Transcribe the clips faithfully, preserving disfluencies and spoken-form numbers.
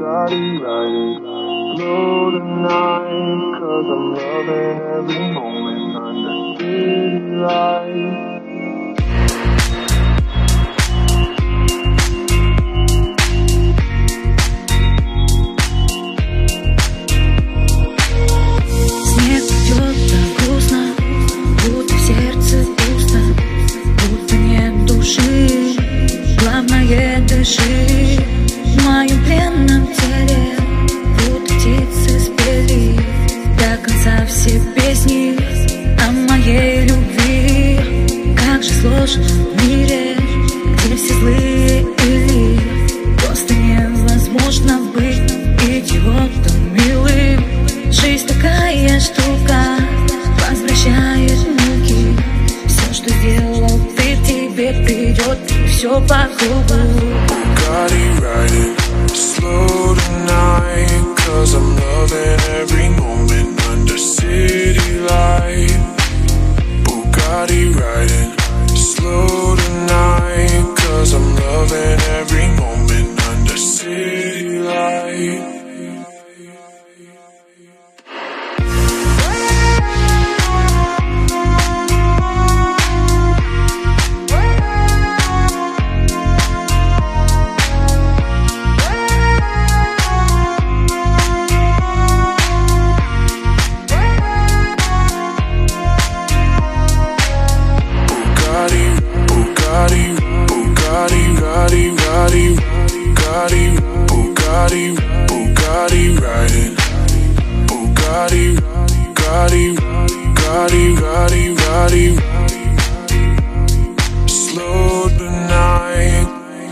Bugatti riding slow tonight, 'cause I'm loving every moment under city lights. Снег идет так грустно, будто в сердце пусто, будто нет души. Главное, дыши. В моем пленном теле будто птицы спели до конца все песни о моей любви. Как же сложно в мире, где все злые или просто невозможно быть идиотом милым. Жизнь такая штука, возвращает муки. Все, что сделал ты, тебе придет, и все по кругу. Bugatti riding slow tonight, 'cause I'm loving every moment under city light. Bugatti riding slow tonight, 'cause I'm loving every moment under city light. Bugatti, Bugatti, Bugatti, Bugatti, Bugatti, Bugatti riding. Bugatti, Bugatti, Bugatti, Bugatti, Bugatti. Slow tonight.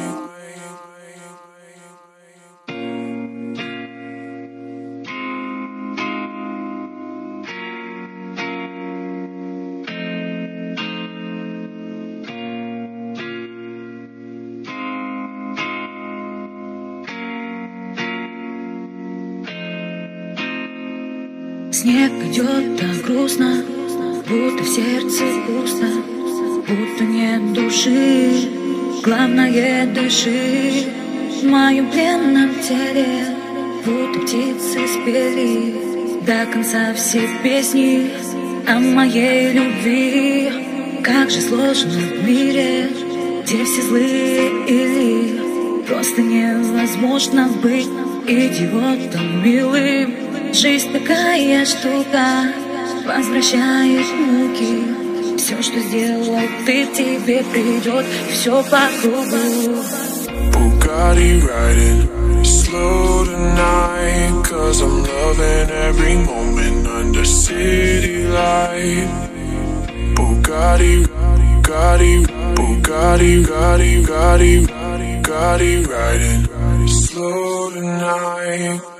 Снег идет так грустно, будто в сердце пусто, будто нет души. Главное, дыши. В моем пленном теле будто птицы спели до конца все песни о моей любви. Как же сложно в мире, где все злые или просто невозможно быть идиотом милым. Жизнь такая штука, возвращает муки. Все, что сделал ты, тебе придет, и все по кругу. Bugatti riding slow tonight, 'cause I'm loving every moment under city light. Bugatti, Bugatti, Bugatti, Bugatti, Bugatti, Bugatti riding slow tonight.